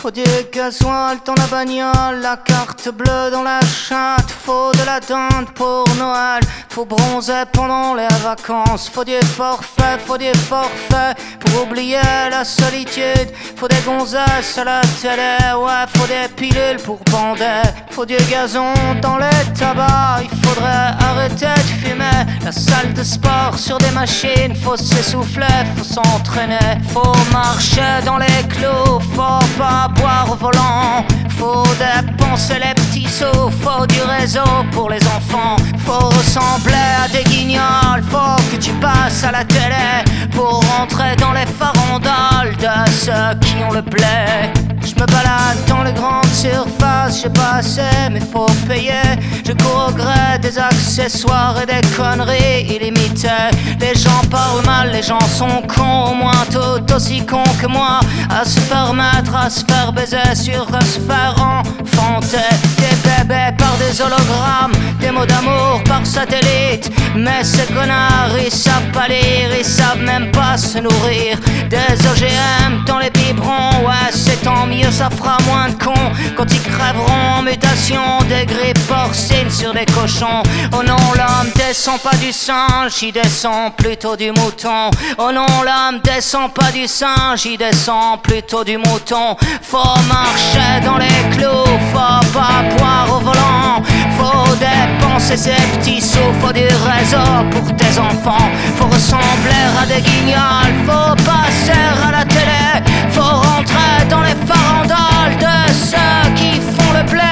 Faut du gasoil dans la bagnole, la carte bleue dans la chatte. Faut de la dinde pour Noël, faut bronzer pendant les vacances. Faut du forfait pour oublier la solitude. Faut des gonzesses à la télé, ouais, faut des pilules pour bander. Faut du gazon dans les tabacs, il faudrait arrêter de fumer. La salle de sport sur des machines, faut s'essouffler, faut s'entraîner. Faut marcher dans les clous, faut pas boire au volant. Faut dépenser les petits sous, faut du réseau pour les enfants. Faut ressembler à des guignols, faut que tu passes à la télé pour rentrer dans les farandoles de ceux qui ont le blé. Je me balade dans les grandes surfaces, j'ai pas assez mais faut payer. Je cours au gré des accessoires et des conneries illimitées. Les gens parlent mal, les gens sont cons, au moins tout aussi cons que moi. À se faire mettre, à se faire baiser, à se faire enfanter. Des bébés par des hologrammes, des mots d'amour par satellite. Mais ces connards, ils savent pas lire, ils savent même pas se nourrir. Des OGM dans les biberons, ouais c'est tant mieux, ça fera moins de cons quand ils crèveront en mutation. Des grippes porcines sur des cochons. Oh non, l'homme descend pas du singe, il descend plutôt du mouton. Oh non, l'homme descend pas du singe, il descend plutôt du mouton. Faut marcher dans les clous, faut pas boire au volant. Faut dépenser ses petits sous, faut du réseau pour tes enfants. Faut ressembler à des guignols, faut passer à la télé. Faut rentrer dans les farandoles de ceux qui font le blé.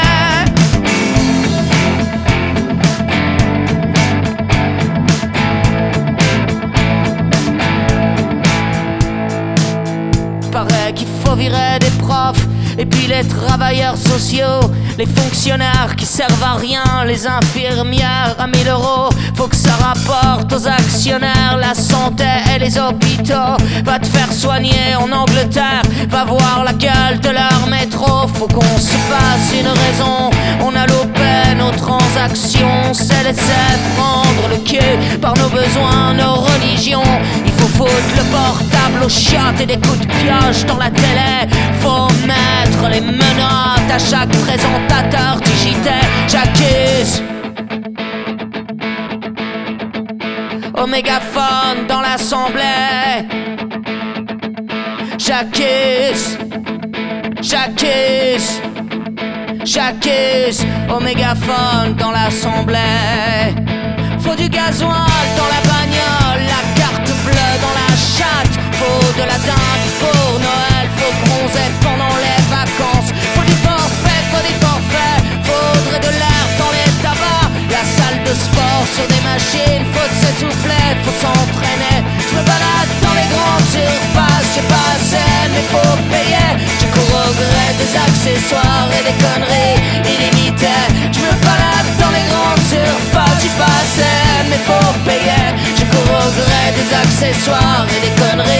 Paraît qu'il faut virer des profs, et puis les travailleurs sociaux, les fonctionnaires qui servent à rien, les infirmières à 1000 €. Faut que ça rapporte aux actionnaires la santé et les hôpitaux. Va te faire soigner en Angleterre, va voir la gueule de leur métro. Faut qu'on se fasse une raison, on a loupé nos transactions. C'est laisser prendre le cul par nos besoins, nos religions. Il faut foutre le portable aux chiottes et des coups de pioche dans la télé. Faut mettre les menottes à chaque présentateur digital. J'accuse au mégaphone dans l'assemblée. J'accuse au mégaphone dans l'assemblée. Faut du gasoil dans la bagnole, la carte bleue dans la chatte. Faut de la dinde pour Noël, faut bronzer pendant les vacances. Faut du forfait, faudrait de l'air dans les tabacs. La salle de sport sur des machines, faut s'essouffler, faut s'entraîner. Je me balade dans les grandes surfaces, j'ai pas assez mais faut payer. Je cours au gré des accessoires et des conneries illimitées. Je me balade dans les grandes surfaces, j'ai pas assez mais faut payer. Je cours au gré des accessoires et des conneries